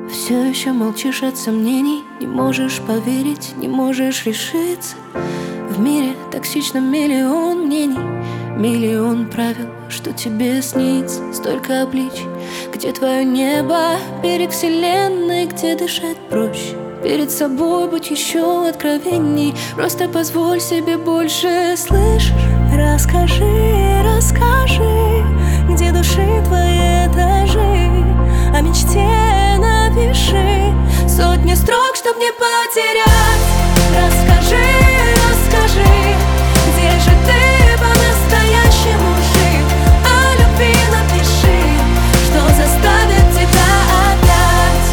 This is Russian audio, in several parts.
Все еще молчишь от сомнений, не можешь поверить, не можешь решиться. В мире токсично миллион мнений, миллион правил, что тебе снится. Столько обличий, где твое небо, берег вселенной, где дышать проще. Перед собой будь еще откровенней, просто позволь себе больше, слышишь? Расскажи, расскажи, где души твои этажи, о мечте напиши сотни строк, чтоб не потерять. Расскажи, расскажи, где же ты по-настоящему жил, о любви напиши, что заставит тебя опять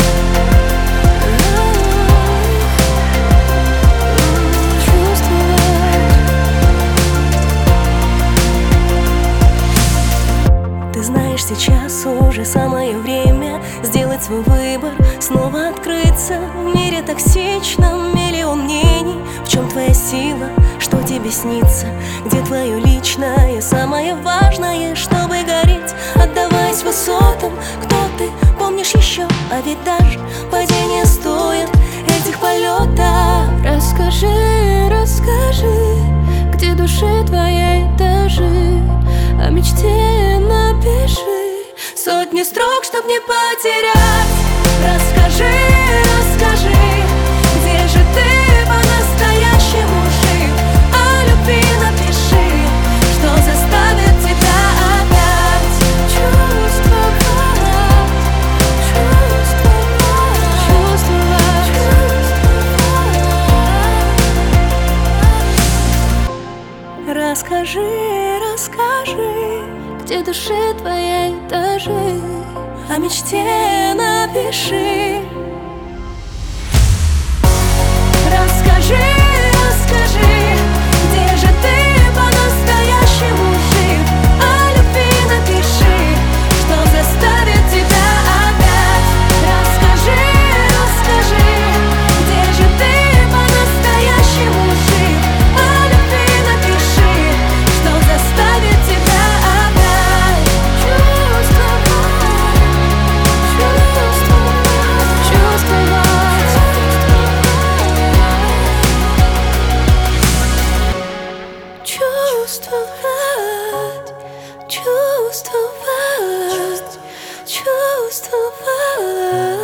чувствовать. Ты знаешь, сейчас уже самое время сделать свой выбор, снова открыться. В мире токсичном миллион мнений. В чем твоя сила, что тебе снится, где твое личное, самое важное, чтобы гореть. Отдаваясь высотам, кто ты, помнишь еще, а ведь даже падение стоит этих полетов. Расскажи, расскажи, где души твоей этажи, о мечте напиши сотни строк, чтоб не потерять. Расскажи, расскажи, где же ты по-настоящему жил, о любви напиши, что заставит тебя опять чувствовать, чувствовать, чувствовать. Расскажи, расскажи, где души твоей этажи, о мечте напиши. Расскажи, расскажи, где же ты по-настоящему жил, о любви напиши, что заставит тебя опять. Расскажи, расскажи, где же ты по-настоящему жил, о любви напиши, что заставит тебя опять чувствовать, чувствовать, чувствовать.